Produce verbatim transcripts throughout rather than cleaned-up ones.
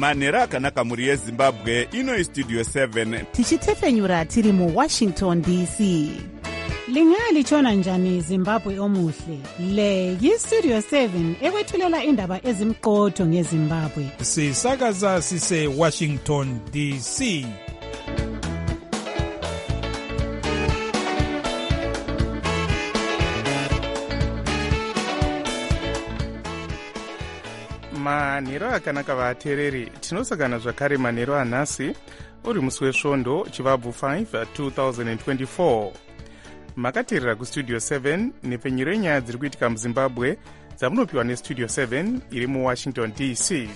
manhero akanaka mhuri yezimbabwe. Ino istudio seven tichitefenyura tiri muwashington D C. Lingalitshona njani Zimbabwe omuhle? Le yistudio seven ekwethulela indaba ezimqotho ngeZimbabwe. Sisakaza sise Washington D C. manhero akanaka vateereri, tinosangana zvakare manhero anhasi uri musi wesvondo chivabvu five two thousand twenty-four. Makateerera kustudio seven nepfenyuro yenyaya dziri kuitika muzimbabwe dzamunopiwa nestudio seven iri muwashington D C.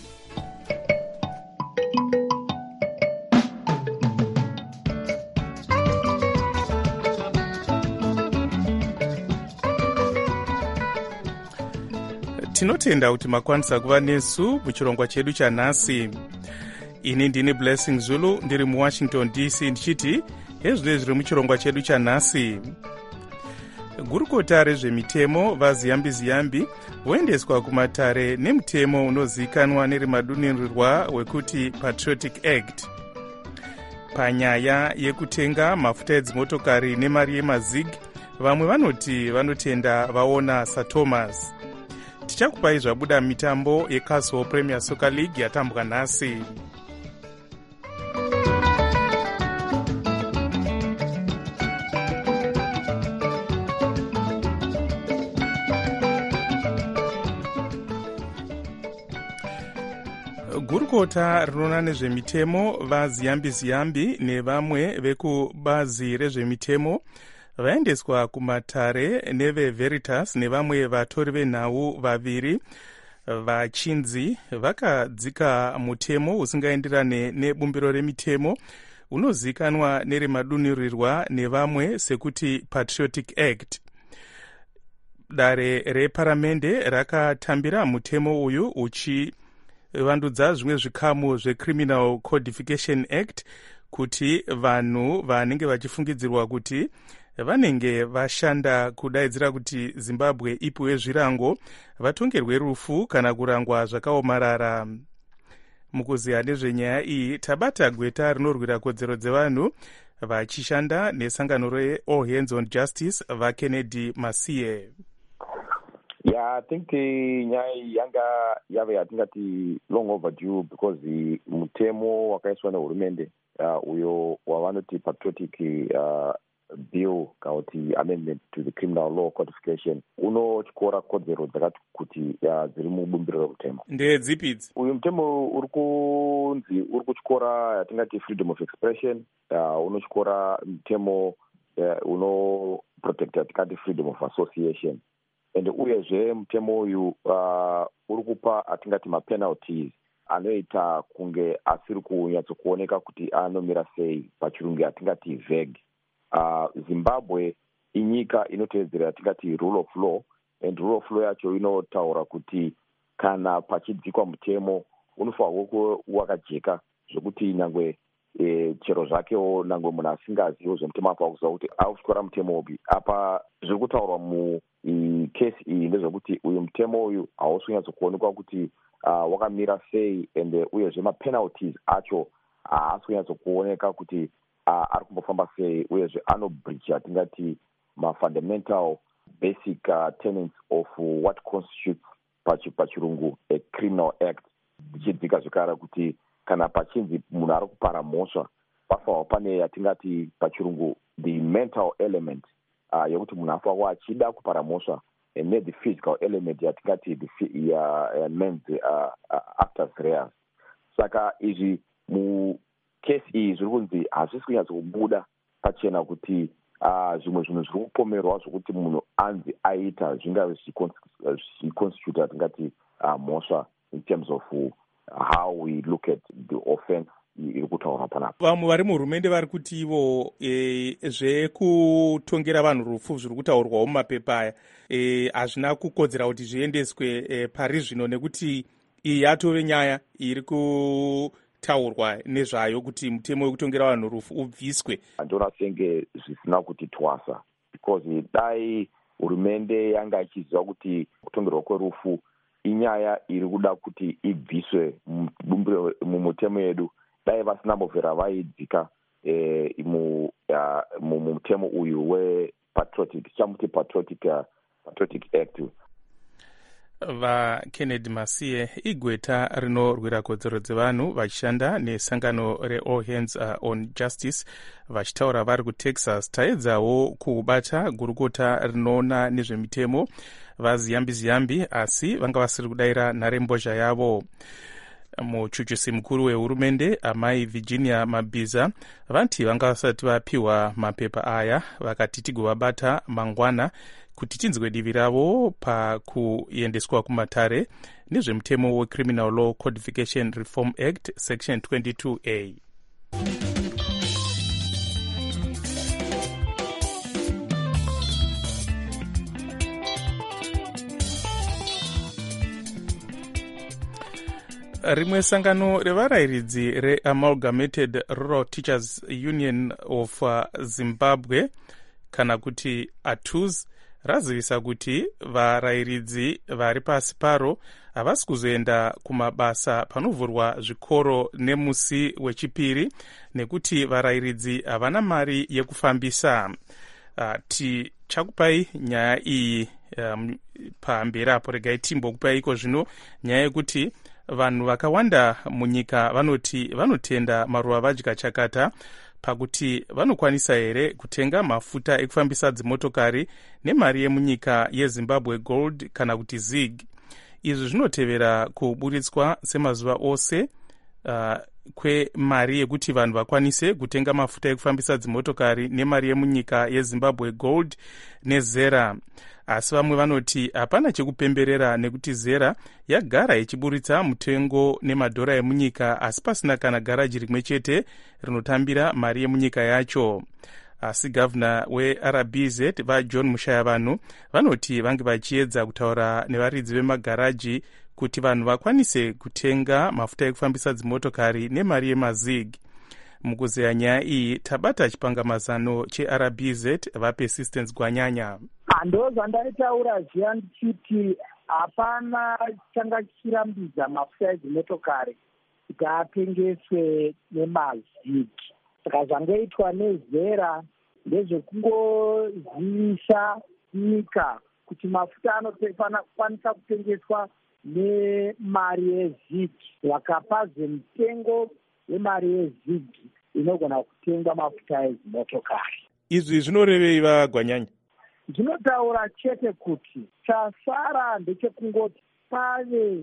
Tinotenda kuti makwanisa kuva nesu muchirongwa chedu chanhasi. Ini ndini Blessing Zulu ndiri muwashington D C ndichiti hezvino zviri muchirongwa chedu chanhasi. Gurukota rezvemitemo vaziyambi ziyambi voendeswa kumatare nemutemo unozivikanwa nerimadunhurirwa wekuti Patriotic Act. Panyaya yekutenga mafuta edzimotokari nemari yemazig, vamwe vanoti vanotenda vaona saThomas. Tichakupai zvabuda mitambo yeCastle Premier Soccer League yatambwa nhasi. Gurukota rinoona nezvemitemo vaziyambi ziyambi nevamwe vekubazi rezvemitemo vaendeswa kumatare neveVeritas nevamwe vatori venhau vaviri vachinzi vakadzika mutemo usingaenderane nebumbiro remitemo unozivikanwa nerimadunhurirwa nevamwe sekuti Patriotic Act. Dare reparamende rakatambira mutemo uyu uchivandudza zvimwe zvikamu zveCriminal Codification Act kuti vanhu vanenge vachifungidzirwa kuti vanenge vashanda kudaidzira kuti Zimbabwe ipiwe zvirango vatongerwe rufu kana kurangwa zvakaomarara. Mukuziya nezvenyaya iyi tabata gweta rinorwira kodzero dzevanhu vachishanda nesangano reAll Hands on Justice vaKennedy Masiye. Yeah, I think nyaya uh, yanga yave yatingati long overdue because the mutemo wakaiswa nehurumende uh, uyo wavanoti Patriotic uh, bill kana kuti amendment to the criminal law codification unotyora kodzero dzakati kuti dziri mubumbiro remutemo. Ndedzipi idzi? Uyu mutemo uri kunzi uri kutyora yatingati freedom of expression, uh, unotyora mutemo uh, uno protect yatingati freedom of association, and uyezve mutemo uyu uh, uri kupa atingati mapenalties anoita kunge asiri kunyatsokuoneka kuti anomira sei, pachirungu yatingati vague. Uh, Zimbabwe inyika inoteedzera yatingati rule of law, and rule of law yacho inotaura kuti kana pachidzikwa mutemo unofanirwa kuva wakajeka zvekuti nyangwe e, chero zvakewo nyangwe munhu asingazivo zvemutemo afa kuziva kuti akutyora mutemo upi. Apa zviri kutaurwa mukesi iyi ndezvekuti uyu mutemo uyu hausi kunyatsokuonekwa kuti uh, wakamira sei, and uyezve mapenalties acho haasi kunyatsokuoneka kuti Uh, ari kumbofamba sei, uyezve anobreach atingati mafundamental basic uh, tenets of uh, what constitutes pachirungu a criminal act, ichidzika zvikara kuti kana pachinzi munhu ari kupara mhosva pafanwa pane yatingati pachirungu the mental element uh, yekuti munhu afanwa achida kupara mhosva, and the physical element yatingati the uh, uh, men's uh, uh, actors reas. Saka izvi mu kesi iyi zviri kunzi hazvisi kunyatsokubuda pachena kuti zvimwe zvinhu zviri kupomerwa zvokuti munhu anzi aita zvingave zvichiconstitute atingati mhosva in terms of how we look at the offense iri kutaura panapa. Vamwe vari muhurumende vari kuti ivo e, zvekutongera vanhu rufu zviri kutaurwawo mumapepa aya hazvina e, kukodzera kuti zviendeswe e, pari zvino, nekuti iyi yatove nyaya iri ku taurwa nezvayo kuti mutemo wekutongera vanhu rufu ubviswe. Ndona senge zvisina kuti twasa, because dai hurumende yanga ichiziva kuti kutongerwa kwerufu inyaya iri kuda kuti ibviswe mumutemo yedu. Dai vasinambobvera vaidzika mumutemo uyu wepatriotic, tichamuti patriotic patriotic act. VaKennedy Masiye, igweta rinorwira kodzero dzevanhu vachishanda nesangano reAll Hands on Justice vachitaura vari kuTexas, taedzawo kubata gurukota rinoona nezvemitemo vaziyambi-ziyambi, asi vanga vasiri kudayira nharembozha yavo. Muchuchusi mukuru wehurumende amai Virginia Mabhiza vanti vanga vasati vapiwa mapepa aya, vakati tigovabata mangwana kuti tinzwe divi ravo pakuendeswa kumatare nezvemutemo weCriminal Law Codification Reform Act section twenty-two A. Rimwe sangano revarayiridzi reAmalgamated Rural Teachers Union of Zimbabwe kana kuti A T U Z razivisa kuti varayiridzi vari pasi paro havasi kuzoenda kumabasa panovhurwa zvikoro nemusi wechipiri nekuti varayiridzi havana mari yekufambisa. Uh, tichakupai nyaya iyi um, pamberi apo. Regai timbokupai iko zvino nyaya yekuti vanhu vakawanda munyika vanoti vanotenda maruva vadya chakata pakuti vanokwanisa here kutenga mafuta ekufambisa dzimotokari nemari yemunyika yeZimbabwe Gold kana kuti zig. Izvi zvinotevera kuburitswa semazuva ose uh, kwemari yekuti vanhu vakwanise kutenga mafuta ekufambisa dzimotokari nemari yemunyika yeZimbabwe Gold neZera. Asi vamwe vanoti hapana chekupemberera nekuti Zera yagara ichiburitsa mutengo nemadhora emunyika asi pasina kana garaji rimwe chete rinotambira mari yemunyika yacho. Asi gavana weR B Z vaJohn Mushayavanhu vanoti vange vachiedza kutaura nevaridzi vemagaraji kuti vanhu vakwanise kutenga mafuta ekufambisa dzimotokari nemari yemazig. Mukuzeya nyaya iyi tabata chipangamazano cheR B Z vaPersistence Gwanyanya. Ndo zvandaitaura zviya ndichiti hapana changa chichirambidza mafuta edzimotokari kuti atengeswe nemazigi. Saka zvangoitwa neZera ndezvekungozivisa nyika kuti mafuta anokwanisa kutengeswa nemari yezigi, vakapaze mutengo wemari yezigi inogona kutengwa mafuta edzimotokari. Izvi zvinorevei vaGwanyanya? Ndinotaura chete kuti chasara ndechekungoti pave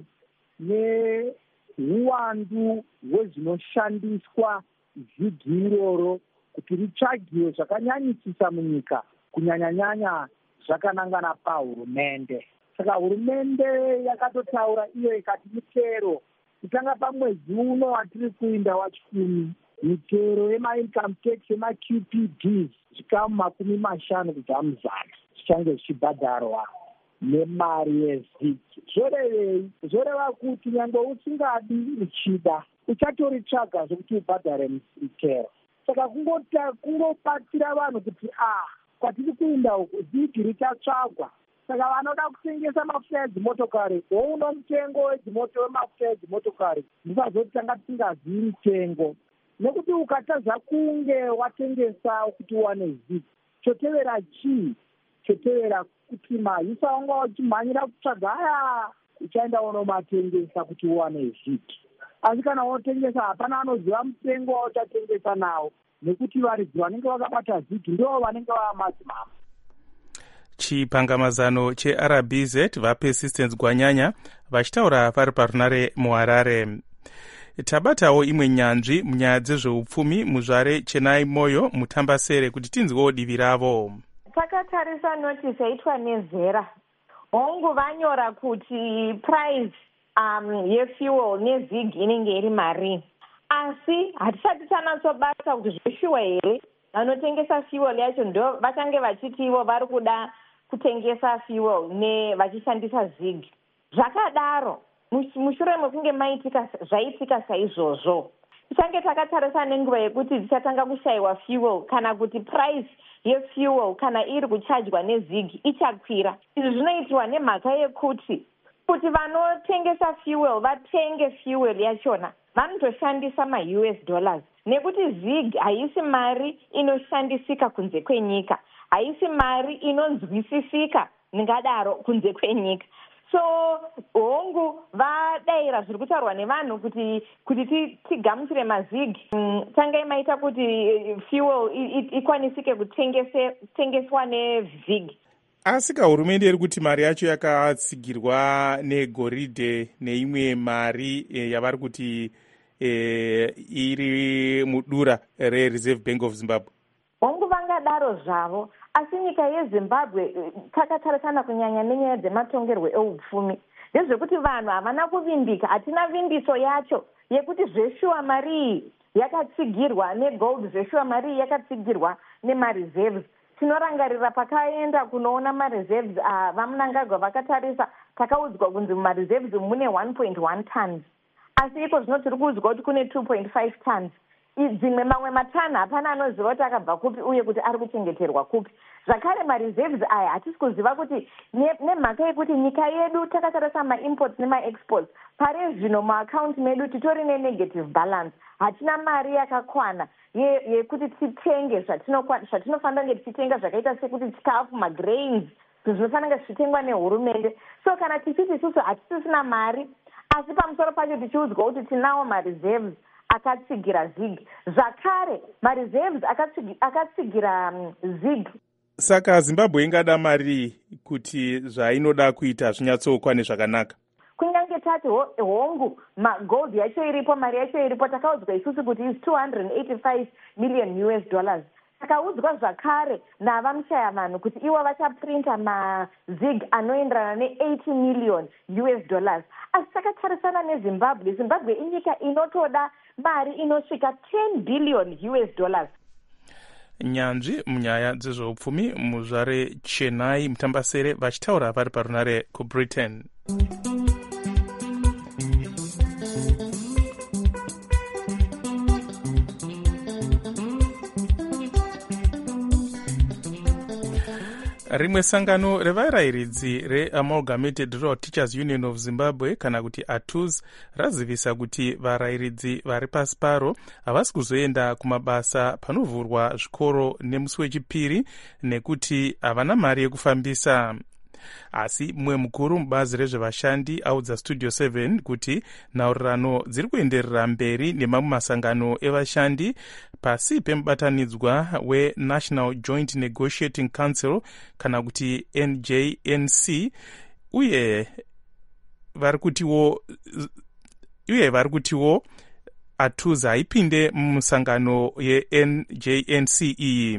neuwandu hwezvinoshandiswa zigi iroro kuti ritsvagiwe zvakanyanyisisa munyika, kunyanyanyanya zvakanangana pahurumende. Saka hurumende yakatotaura iyo ikati mitero kutanga pamwedzi uno watiri kuinda wachikumi, mitero yemaincome tax yemaQ P Ds zvikamu makumi mashanu kubva muzana zvichange zvichibhadharwa nemari yezigi. Zvorevei? Zvoreva kuti nyangwe usingadi uchida uchatoritsvaga zvokuti ubhadhare mitero. Saka kungobatsira vanhu kuti ah, kwatiri kuinda uku zigi richatsvagwa. Saka vanoda kutengesa mafuta edzimotokari wouno mutengo wedzimoto wemafuta edzimotokari ndisazoti tanga tisingazivi mutengo, nekuti ukatadza kunge watengesa kuti uwane zigi, chotevera chii? Chotevera kuti maisa wanga uchimhanyira kutsvaga aya uchaenda unomatengesa kuti uwane zigi. Asi kana wotengesa hapana anoziva mutengo wauchatengesa nawo, nekuti varidzi vanenge vakabata zigi ndivo vanenge vamadzimama. Chipangamazano cheR B Z vaPersistence Gwanyanya vachitaura vari parunare muHarare. Tabatawo imwe nyanzvi munyaya dzezveupfumi muzvare Chenai Moyo mutambasere kuti tinzwewo divi ravo. Takatarisa notice yaitwa neZera. Hongu vanyora kuti price um, yefuel nezig inenge iri mari. Asi hatisati tanatsobata kuti zveshuwa here vanotengesa fuel yacho ndo vachange vachiti ivo vari kuda kutengesa fuel ne vachishandisa zig. Zvakadaro mushure mekunge maitika zvaitika saizvozvo tichange takatarisa nenguva yekuti dzichatanga kushayiwa fuel kana kuti price yefuel kana iri kuchadywa nezig ichakwira. Izvi zvinoitirwa nemhaka yekuti kuti vanotengesa fuel vatenge fuel yachona vanotoshandisa ma-U S dollars, nekuti zig haisi mari inoshandisika kunze kwenyika, haisi mari inonzwisisika ningadaro kunze kwenyika. So hongu vadaira zviri kutaurwa nevanhu kuti kuti tigamuchire mazig mm, tangai maita kuti fuel ikwanisike kutengeswa nevig. Asi kahurumende iri kuti mari yacho yakatsigirwa negoridhe neimwe mari e, yavari kuti e, iri mudura reReserve Bank of Zimbabwe. Hongu vangadaro zvavo, asi nyika yeZimbabwe takatarisana kunyanya nenyaya dzematongerwo eupfumi ndezvekuti vanhu havana kuvimbika. Hatina vimbiso yacho yekuti zveshuwa mari iyi yakatsigirwa negold, zveshuwa mari iyi yakatsigirwa nemareserves. Tinorangarira pakaenda kunoona mareserves uh, vamunangagwa vakatarisa takaudzwa kunzi mumareserves mune one point one tons, asi iko zvino tiri kuudzwa kuti kune two point five tons. Dzimwe mamwe matani hapana anoziva kuti akabva kupi uye kuti ari kuchengeterwa kupi. Zvakare mareserves aya hatisi kuziva kuti nemhaka yekuti nyika yedu takatarisa maimports nemaexports, pari zvino muaccount medu titori nenegative balance, hatina mari yakakwana yekuti titenge zvatinofanira kunge tichitenga zvakaita sekuti chikafu, magrains, zvinofanira kunge zvichitengwa nehurumende. So kana tichiti isusu hatisisina mari, asi pamusoro pacho tichiudzwa kuti tinawo mareserves akatsigira zig, zvakare mareserves akatsigira zig. Saka Zimbabwe ingada mari kuti zvainoda kuita zvinyatsokwane zvakanaka. Kunyange tati hongu magold yacho iripo, mari yacho iripo, takaudzwa isusu kuti is two hundred eighty-five million U S dollars. Takaudzwa zvakare navamushaya vanhu kuti ivo vachaprinta mazig anoenderana ne-eighty million U S dollars. Asi takatarisana neZimbabwe, Zimbabwe inyika inotoda mari inosvika ten billion U S dollars. Nyanzvi munyaya dzezveupfumi muzvare Chennai Mutambasere vachitaura vari parunare kuBritain. Rimwe sangano revarairidzi reAmalgamated Rural Teachers Union of Zimbabwe kana kuti A T U Z razivisa kuti varairidzi vari pasi paro havasi kuzoenda kumabasa panovhurwa zvikoro nemusi wechipiri nekuti havana mari yekufambisa. Asi mumwe mukuru mubazi rezvevashandi audza Studio seven kuti nhaurirano dziri kuenderera mberi nemamwe masangano evashandi pasi pemubatanidzwa weNational Joint Negotiating Council kana kuti N J N C, uye vari kutiwo uye vari kutiwo A T U Z haipinde mumusangano yeN J N C iyi.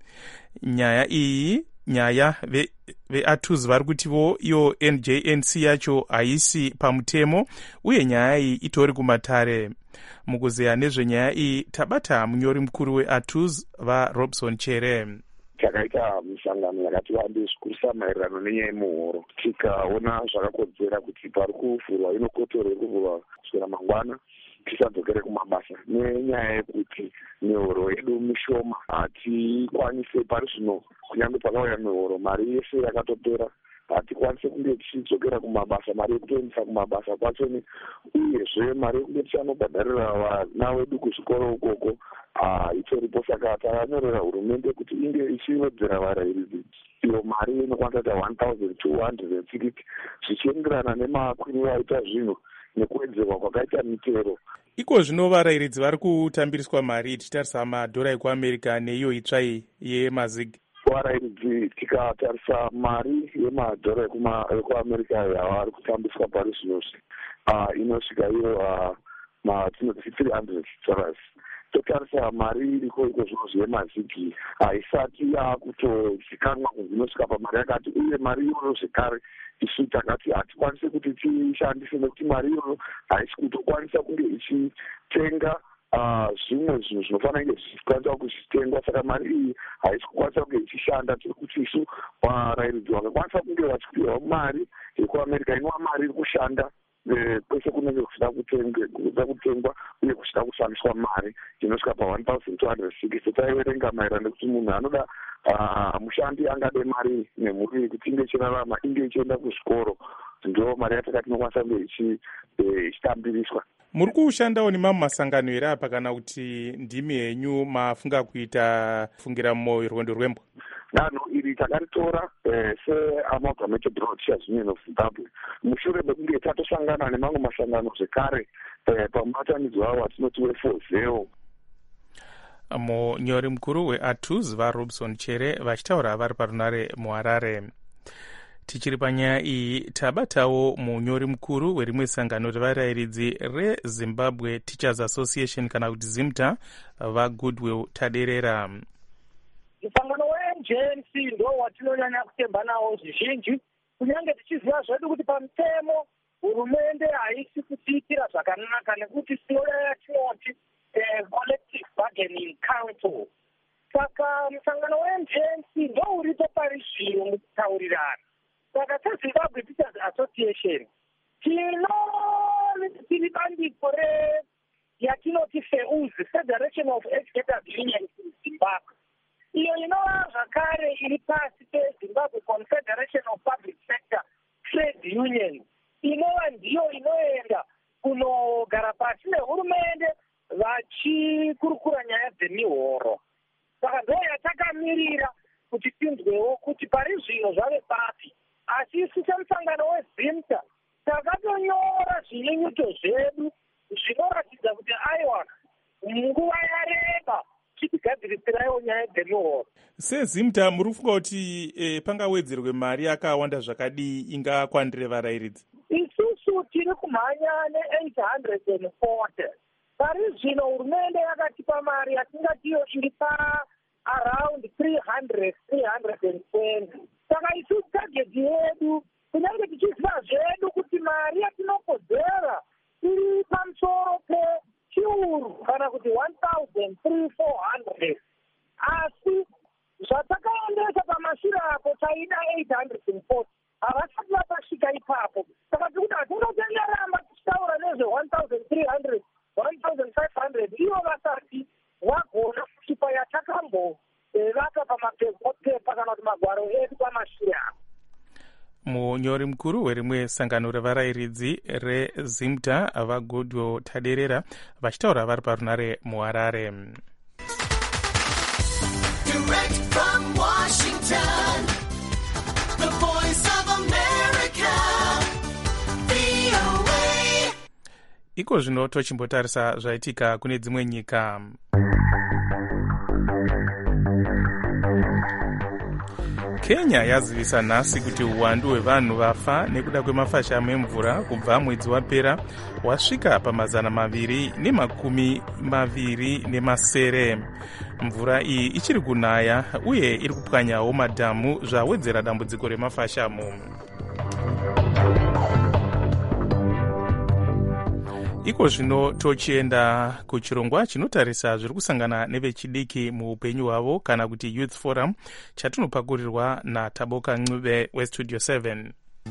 Nyaya iyi nyaya ve ve-A T U Z vari kutivo iyo N J N C yacho haisi pamutemo uye nyaya iyi itori kumatare. Mukuzeya nezvenyaya iyi tabata munyori mukuru we-A T U Z vaRobson Chere. Takaita misangano yakati wandei zvikurisa maererano nenyaya yemuhoro, tikaona zvakakodzera kuti pari kuvhurwa inokotori kuvhurwa kuswera mangwana tisadzokere kumabasa nenyaya yekuti mihoro yedu mishoma, hatikwanise pari zvino kunyange pakauya mihoro mari yese yakatopera, hatikwanise kunge tichidzokera kumabasa, mari yekutoendesa kumabasa kwachoni, uyezve mari yekunge tichanobhadharira vana vedu kuzvikoro ukoko itoripo. Saka takanyorera hurumende kuti inge ichirodzera varairidzi iyo mari inokwanisa kuita one thousand two hundred sixty zvichienderana nemakwiriro aita zvinhu nekuwedzerwa kwakaita mitero. Iko zvino varairidzi vari kutambiriswa mari tichitarisa madhora ekuAmerica neiyo itsva yemazig. Varairidzi tikatarisa mari yemadhora ekuAmerica yavari kutambiswa pari zvinozvi inosvika iyo matinoti three hundred dollars. Totarisa mari iriko iko zvinozvi yemazigi haisati yakutozikanwa kunzi inosvika pamari yakati, uye mari iyoyo zvekare isu takati hatikwanise kuti tishandise nekuti mari iyoyo haisi kutokwanisa kunge ichitenga zvimwe zvinhu zvinofanira kunge zvichikwanisa kuchitengwa. Saka mari iyi haisi kukwanisa kunge ichishanda. Tiri kuti isu varairidzi vakakwanisa kunge vachipiwa mari yekuAmerica inova mari iri kushanda kwese kunenge kuchida kutengwa uye kuchida kushandiswa mari inosvika pa one thousand two hundred sixty. Taiverenga maererano nekuti munhu anoda mushandi angade mari nemhuri kuti inge ichirarama, inge ichienda kuzvikoro. ndo mari yacho katinokwanisa kunge ichitambiriswa. Muri kushandawo nemamwe masangano here apa kana kuti ndimi henyu mafunga kuita fungira mumwoyo rwendo rwembwa? Danho iri takaritora seamalgamated Teachers Union of Zimbabwe mushure mekunge tatosangana nemamwe masangano zvekare pamubatanidzo wavo watinoti wefozeo. Munyori mukuru weATUZ vaRobson Chere vachitaura vari parunare muHarare. Tichiri panyaya iyi tabatawo munyori mukuru werimwe sangano revarayiridzi reZimbabwe Teachers Association kana kuti ZIMTA vaGoodwill Taderera. Musangano weN J N C ndo watinonyanya kutemba nawo zvizhinji, kunyange tichiziva zvedu kuti pamutemo hurumende haisi kutiitira zvakanaka nekuti sinoya yatinoti collective bargaining council. Saka musangano weN J N C ndo uripo pari zvino mukutaurirana. Saka seZimbabwe Teachers Association tino tiri bandiko yatinoti FEUZ, Federation of Educators Unions in Zimbabwe, iyo inova zvakare iri pasi peZimbabwe Confederation of Public Sector Trade Unions, inova ndiyo inoenda kunogara pasi nehurumende vachikurukura nyaya dzemihoro. Saka ndo yatakamirira kuti tinzwewo kuti pari zvino zvave papi. Asi isu semusangano weZIMTA takatonyora zvinyunyuto zvedu zvinoratidza kuti aiwa nguva yareba tichigadzirisirawo nyaya dzemihoro. SeZIMTA muri kufunga kuti e, pangawedzerwe mari yakawanda zvakadii ingakwandire varayiridzi? Isusu tiri kumhanya ne-eight hundred forty. Pari zvino hurumende yakatipa mari yatingatiyo iri pa around three hundred, three hundred twenty. Saka isusu tageti yedu kunyange tichiziva zvedu kuti mari yatinokodzera iri pamusoro pechiuru kana kuti one thousand three four hundred. Asi zvatakaendesa pamashure apo taida eight hundred forty havasati vapasvika ipapo. Saka tiri kuti hatingotenderamba tichitaura nezve one thousand three hundred, one thousand five hundred ivo vasati vagona kusvipa yatakambo vaka pamapepa kana kuti magwaro edu pamashure apo. Munyori mukuru werimwe sangano revarayiridzi reZIMTA vaGoodwill Taderera vachitaura vari parunare muHarare. Direct from Washington, the voice of America, V O A. Iko zvino tochimbotarisa zvaitika kune dzimwe nyika. Kenya yazivisa nhasi kuti uwandu hwevanhu vafa nekuda kwemafashamo emvura kubva mwedzi wapera wasvika pamazana maviri nemakumi maviri nemasere. Mvura iyi ichiri kunaya uye iri kupwanyawo madhamu zvawedzera dambudziko remafashamo. Iko zvino tochienda kuchirongwa chinotarisa zviri kusangana nevechidiki muupenyu hwavo kana kuti Youth Forum chatinopakurirwa naTaboka Ncube weStudio seven.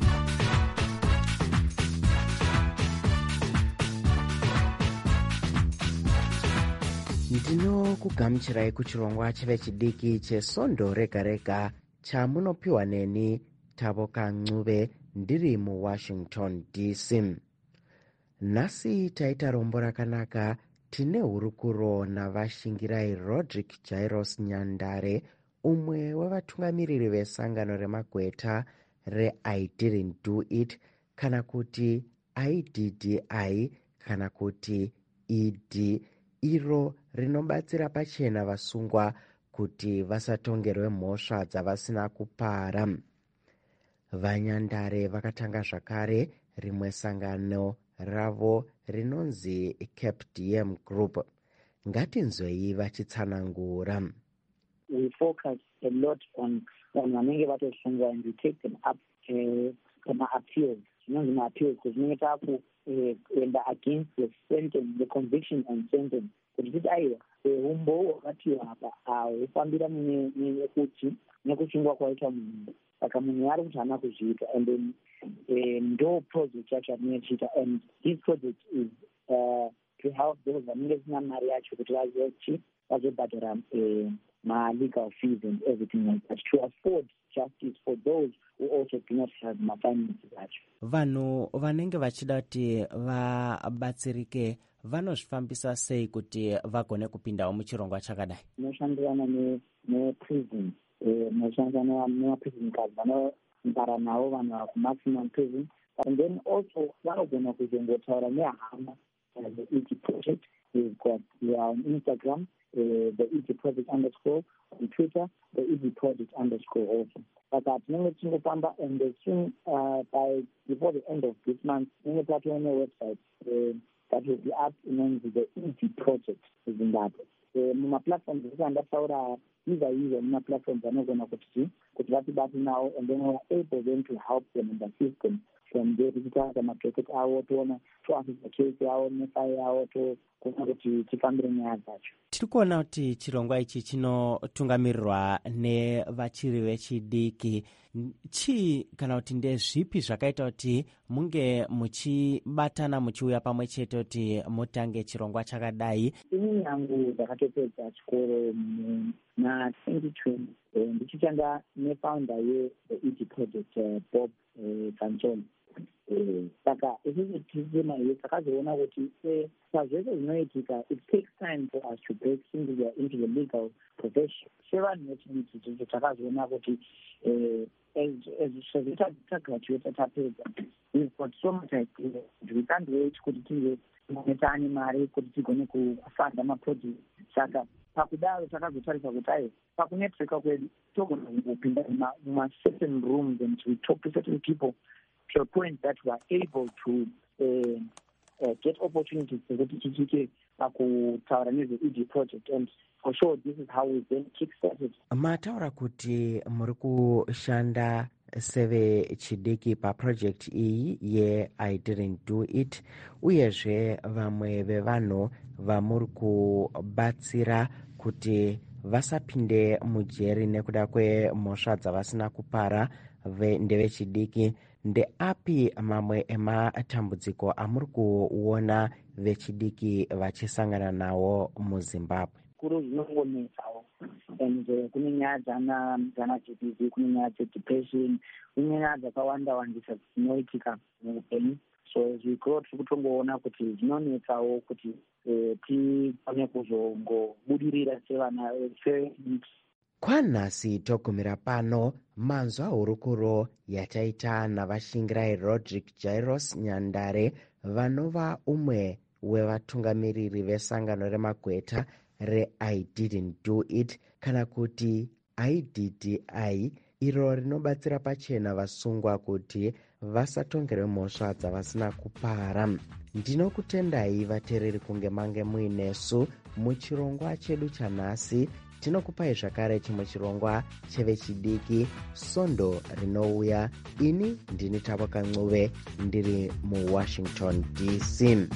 Ndinokugamuchirai kuchirongwa chevechidiki cheSondo Rega Rega chamunopiwa neni Taboka Ncube ndiri muWashington D C. Nhasi taita rombo rakanaka tine hurukuro navashingirai Rodrick Jairos Nyandare, umwe wevatungamiriri vesangano remagweta reI Didn't Do It kana kuti I D D I kana kuti E D, iro rinobatsira pachena vasungwa kuti vasatongerwe mhosva dzavasina kupara. Vanyandare vakatanga zvakare rimwe sangano ravo rinonzi Cape D M Group. Ngatinzwei vachitsanangura. We focus a lot on on vanenge vatosungwa and we take them up kana uh, appeals. Zvinonzi ma-appeals because tinenge takuenda uh, against the sentence, the conviction and sentence. Kuti titi aiwa umbo hwakatiwa apa hufambira nekuti nekusungwa kwaita munhu. Saka munhu ari kuti hana kuzviita and then ndo project yacho atinochiita and this project is uh, to help those vanenge sina mari yacho kuti vazochi vazobhadhara ma-legal fees and everything like that to afford justice for those who also do not have mafinances acho. Vanhu vanenge vachida kuti vabatsirike vanozvifambisa sei kuti vagone kupindawo muchirongwa chakadai? Tinoshandirana neprison, tinoshandirana nemaprison card vanogara navo vanhu ava kumaximum prison, and then also vanogona kuzongotaura nehama the E G project. We've got we are on Instagram, uh, the E G project underscore, on Twitter, the E G project underscore also. But at Ningle Pamba, and the soon uh, by before the end of this month, Ningle Platform website uh, that will be up in the E G project is in that. Muma platforms zvisandasaura iza iza muma platforms anogona kuti kuti vatibati nawo, and then we are able then to help them in the system. From there tichitsvaka maproject avo toona toafisa case yavo nefai yavo tokuona kuti tifambire nyaya dzacho. Tiri kuona kuti chirongwa ichi chinotungamirirwa nevachiri vechidiki. Chii kana kuti ndezvipi zvakaita kuti munge muchibatana muchiuya pamwe chete kuti mutange chirongwa chakadai? Ini yangu ndakatopedza chikoro na twenty twenty ndichichanga nefounder ye-E G project Bob Kanchoni. Saka isisi tisema hiyo takazoona kuti pazvese zvinoitika, it takes time for us to break into the, into the legal profession. Sevanhu vechiniti takazoona kuti tagraduate tapedza, we've got so much idea. We can't wait kuti tive monetani mari kuti tigone kufanda maproject. Saka pakudaro takazotarisa kuti ai pakunetworka kwedu togona kupinda muma-certain rooms and we talk to certain people to a point that we are able to uh, uh, get opportunities to tichike pakutaura nezve-E G project, and for sure this is how we then kick-started. Mataura kuti muri kushanda sevechidiki paproject iyi ye I didn't do it, uyezve vamwe vevanhu vamuri kubatsira kuti vasapinde mujeri nekuda kwemhosva dzavasina kupara ndevechidiki. Ndeapi mamwe ematambudziko amuri kuona vechidiki vachisangana nawo muZimbabwe? Kuro zvinongonesawo, and uh, kune nyaya dzana dzana G B V, kune nyaya dzedepression, kune nyaya dzakawanda wandisa dzinoitika muupenyu. So zvikoro tiri kutongoona kuti zvinonesawo kuti tikone kuzongobudirira sevana sevechidiki. Kwanhasi togumira pano manzwa hurukuro yataita navashingirai Rodrick Jairos Nyandare, vanova umwe wevatungamiriri vesangano remagweta re-I didn't do it, kana kuti I D D I, iro rinobatsira pachena vasungwa kuti vasatongerwe mhosva dzavasina kupara. Ndinokutendai vateereri kunge mange muinesu muchirongwa chedu chanhasi. Tinokupai zvakare chimwe chirongwa chevechidiki Sondo rinouya. Ini ndini Tabo Kancuve ndiri muWashington D C.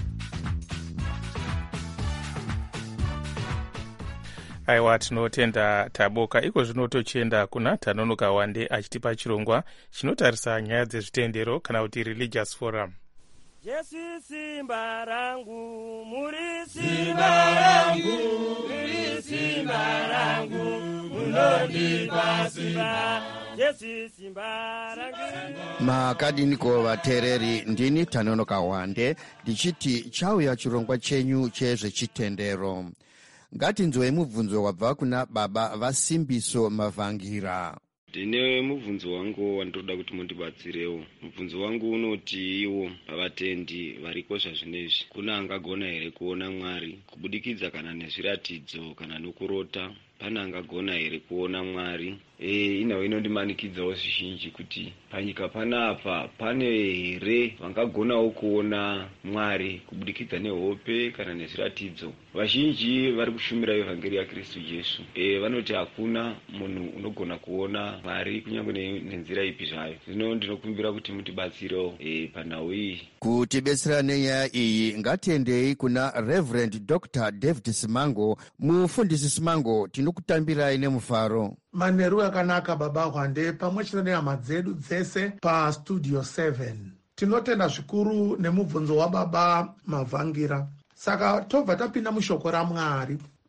Aiwa, tinotenda Taboka. Iko zvino tochienda kuna Tanonoka Wande achitipa chirongwa chinotarisa nyaya dzezvitendero kana kuti religious forum. Jesu simba rangu, muri simba rangu, muri simba rangu, munondipa simba. Jesu simba rangu. Makadiniko vateereri, ndini Tanonoka Wande ndichiti chauya chirongwa chenyu chezvechitendero. Ngatinzwe mubvunzo wabva kuna baba Vasimbiso Mavangira. Ndine mubvunzo wangu wandoda kuti mundibatsirewo. Mubvunzo wangu unoti iwo vatendi variko zvazvinezvi, kuna angagona here kuona Mwari kubudikidza kana nezviratidzo kana nokurota? Pana angagona here kuona Mwari? E, inawo inondimanikidzawo zvizhinji kuti panyika panapa pane here vangagonawo kuona Mwari kubudikidza nehope kana nezviratidzo? Vazhinji vari kushumira evhangeri yaKristu Jesu e, vanoti hakuna munhu unogona kuona Mwari kunyange nenzira ipi zvayo. Zvino ndinokumbira kuti mutibatsirewo e, panhau iyi. Kutibetsera nenyaya iyi ngatiendei kuna Reverend Doctor David Simango. Mufundisi Simango, tinokutambirai nemufaro. Manheru akanaka baba Wande, pamwe chete nehama dzedu dzese pastudio seven. Tinotenda zvikuru nemubvunzo wababa Mavangira. Saka tobva tapinda mushoko raMwari.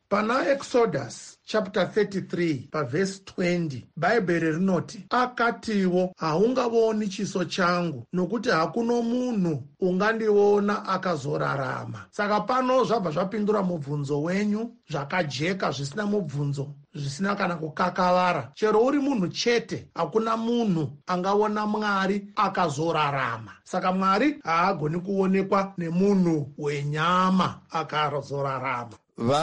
pana exodus chapter thirty-three pavhesi twenty bhaibheri rinoti, akatiwo haungavoni chiso changu nokuti hakuno munhu ungandiona akazorarama. Saka pano zvabva zvapindura mubvunzo wenyu zvakajeka, zvisina mubvunzo, zvisina kana kukakavara. Chero uri munhu chete, hakuna munhu angaona Mwari akazorarama. Saka Mwari haagoni kuonekwa nemunhu wenyama akazorarama.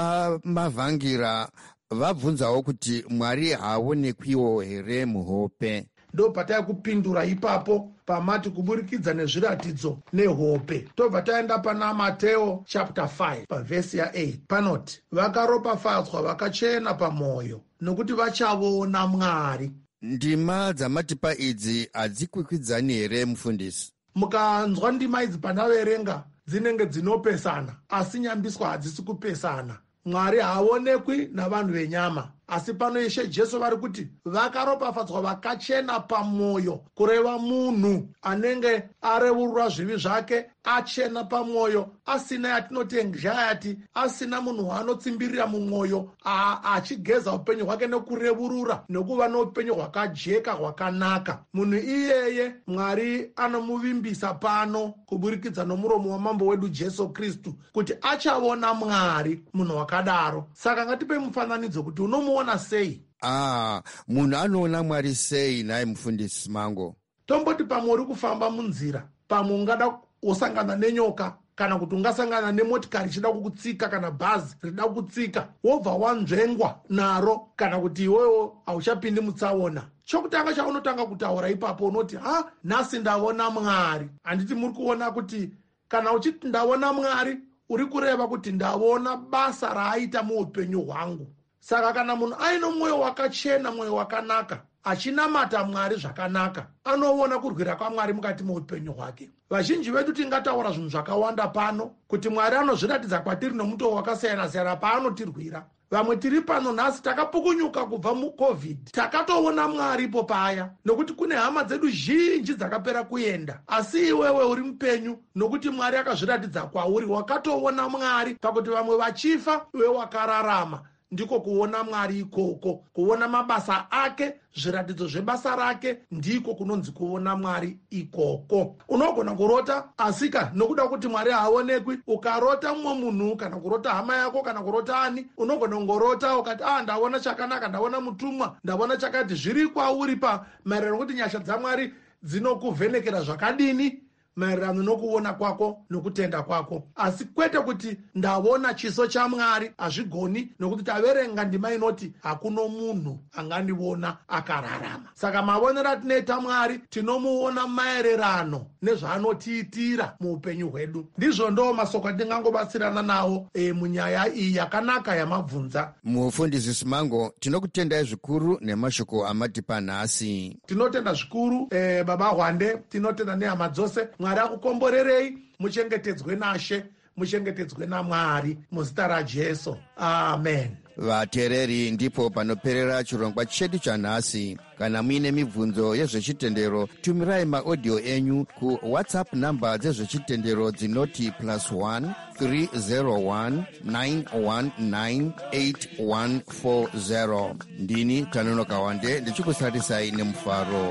Vamavhangira vabvunzawo kuti Mwari haaonekwiwo here muhope. Ndo patai kupindura ipapo pamati kuburikidza nezviratidzo nehope. Tobva taenda pana Mateo chapter five pavhesi ya8 panoti, vakaropafadzwa vakachena pamwoyo nokuti vachavoona Mwari. Ndima dzamatipa idzi hadzikwikwidzani here mufundisi? Mukanzwa ndima idzi pandaverenga dzinenge dzinopesana, asi nyambiswa hadzisi kupesana. Mwari haaonekwi navanhu venyama, asi pano Ishe Jesu vari kuti vakaropafadzwa vakachena pamwoyo, kureva munhu anenge arevurura zvivi zvake, achena pamwoyo, asina yatinoti anxiety, asina munhu waanotsimbirira mumwoyo, achigeza upenyu hwake nekurevurura, nekuva noupenyu hwakajeka hwakanaka. Munhu iyeye Mwari anomuvimbisa pano kuburikidza nomuromo wamambo wedu Jesu Kristu kuti achavona Mwari munhu wakadaro. Saka ngatipe mufananidzo kuti unomuona sei? Ah, munhu anoona Mwari sei naye mufundisi Simango? Tomboti pamwe uri kufamba munzira, pamwe ungada usangana nenyoka, kana kuti ungasangana nemotikari ichida kukutsika, kana bhazi rida kukutsika, wobva wanzvengwa naro, kana kuti iwewo hauchapindi mutsaona. Chokutanga chaunotanga kutaura ipapo unoti, ha, nhasi ndavona Mwari. Handiti muri kuona kuti kana uchiti ndavona Mwari, uri kureva kuti ndavona basa raaita muupenyu hwangu. Saka kana munhu aino mwoyo wakachena, mwoyo wakanaka, achinamata Mwari zvakanaka, anoona kurwira kwaMwari mukati muupenyu hwake. Vazhinji vedu tingataura zvinhu zvakawanda pano kuti Mwari anozviratidza kwatiri nomutoo wakasiyana-siyana paanotirwira. Vamwe tiri pano nhasi takapukunyuka kubva mucovid, takatoona Mwari ipo paya, nokuti kune hama dzedu zhinji dzakapera kuenda. Asi iwewe uri mupenyu nokuti Mwari akazviratidza kwauri, wakatoona Mwari pakuti vamwe vachifa iwe wakararama. Ndiko kuona Mwari ikoko, kuona mabasa ake, zviratidzo zvebasa rake, ndiko kunonzi kuona Mwari ikoko. Unogona kurota asika nokuda kuti Mwari haaonekwi, ukarota mumwe munhu, kana kurota hama yako, kana kurota ani, unogona kungorota ukati, ah, ndaona chakanaka, ndaona mutumwa, ndaona chakati. Zviri kwauri pa maererano kuti nyasha dzaMwari dzinokuvhenekera zvakadini maererano nokuona kwako nokutenda kwako. Asi kwete kuti ndavona chiso chaMwari, hazvigoni, nokuti taverenga ndima inoti hakuno munhu angandiona akararama. Saka mavonero atinoita Mwari tinomuona maererano nezvaanotiitira muupenyu hwedu. Ndizvo ndo masoko atingangobatsirana nawo e, munyaya iyi yakanaka yamabvunza. Mufundisi Simango, tinokutendai zvikuru nemashoko amatipa nhasi. Tinotenda zvikuru e, baba Hwande, tinotenda nehama dzose. Mwari akukomborerei, muchengetedzwe naShe, muchengetedzwe naMwari muzita raJesu. Amen. Vateereri, ndipo panoperera chirongwa chedu chanhasi. Kana muine mibvunzo yezvechitendero, tumirai maaudio enyu ku WhatsApp namba dzezvechitendero dzinoti plus one three zero one nine one nine eight one four zero. Ndini Tanonoka Wande ndichikusarisai nemufaro.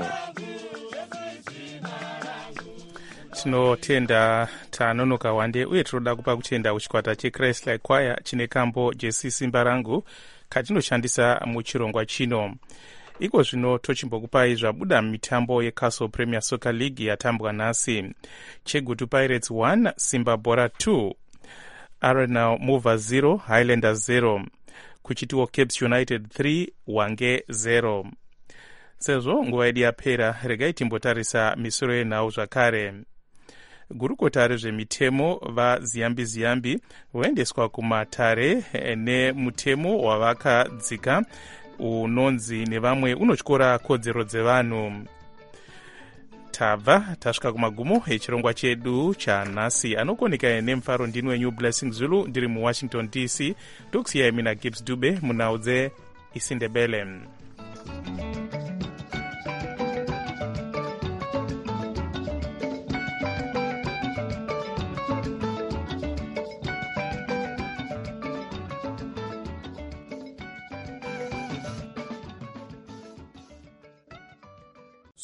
Tinotenda Tanonoka Wande uye tinoda kupa kutenda kuchikwata cheChrist Like Choir chine kambo Jesu Simba Rangu katinoshandisa muchirongwa chino. Iko zvino tochimbokupai zvabuda mitambo yeCastle Premier Soccer League yatambwa nhasi. Chegutu Pirates one, Simba Bora two, Arsenal Mover zero, Highlanders zero, kuchitiwo Caps United three, Wange zero. Sezvo nguva yedu yapera, regai timbotarisa misoro yenhau zvakare. Gurukota rezvemitemo vaZiyambi Ziyambi voendeswa kumatare nemutemo wavakadzika unonzi nevamwe unotyora kodzero dzevanhu. Tabva tasvika kumagumo echirongwa chedu chanhasi. Anokoneka nemufaro ndini wenyu Blessing Zulu, ndiri muWashington D C. Tokusiyai mina Gibbs Dube munhau dzeIsindebele.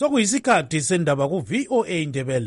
sokuyisikhathi sendaba ku-V O A Ndebele.